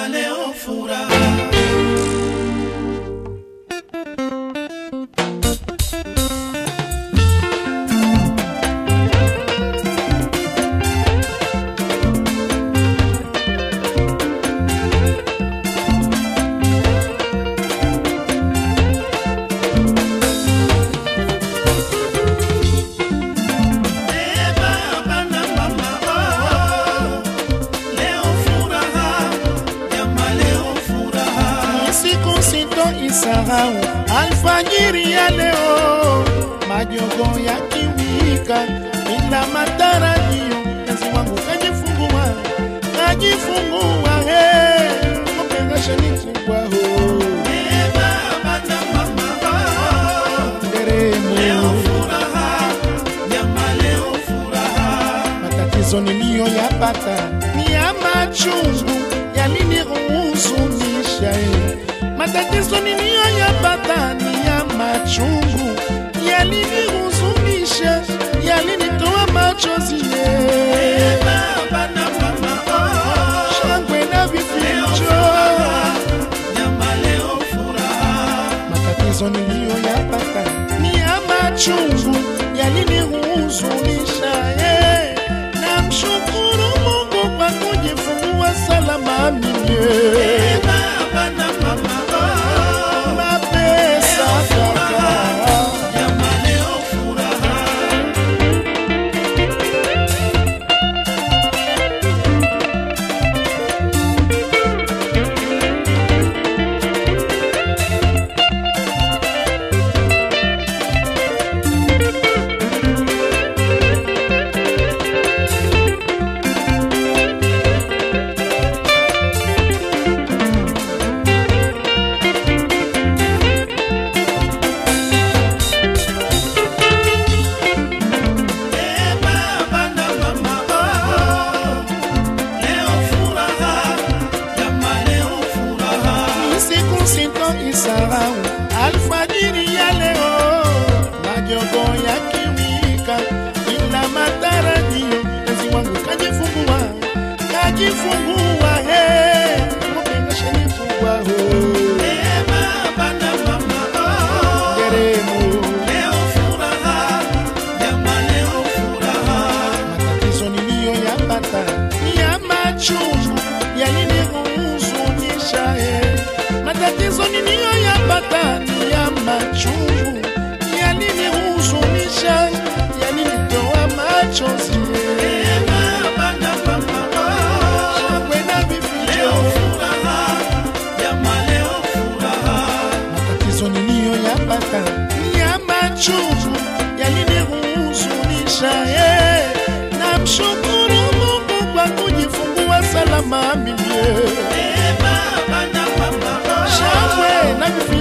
leo furaha. Isahau alfajiri ya leo, majogo ya kiwika bila matarajio, kazi wangu kajifungua mpenga shani kubwa baba na mama leo furaha, nyama leo furaha. Matatizo niliyoyapata ni ya machungu yalinihuzunisha. Matatizo niliyoyapata ni ya machungu yalinihuzunisha, yalinitoa machozi. Baba na mama shangwe na vifijo, nyama leo furaha. matatizo niliyoyapata ni ya machungu yalinihuzunisha. Namshukuru Mungu kwa kujifungua salama mimi. Baba na mama isahau alfajiri ya leo, majogo ya kiwika bila matarajio, kazi wangu kajifungua mpenga shani kubwa baba na mama leo furaha, nyama leo furaha. Matatizo niliyoyapata ni ya machungu yalinihuzunisha. Matatizo niliyoyapata ni ya machungu yalinihuzunisha, yalinitoa machozi. Baba na mama shangwe na vifijo, nyama leo furaha. matatizo niliyoyapata ni ya machungu yalinihuzunisha. Namshukuru Mungu kwa kujifungua salama mimi. Baba na mama shangwe na vifijo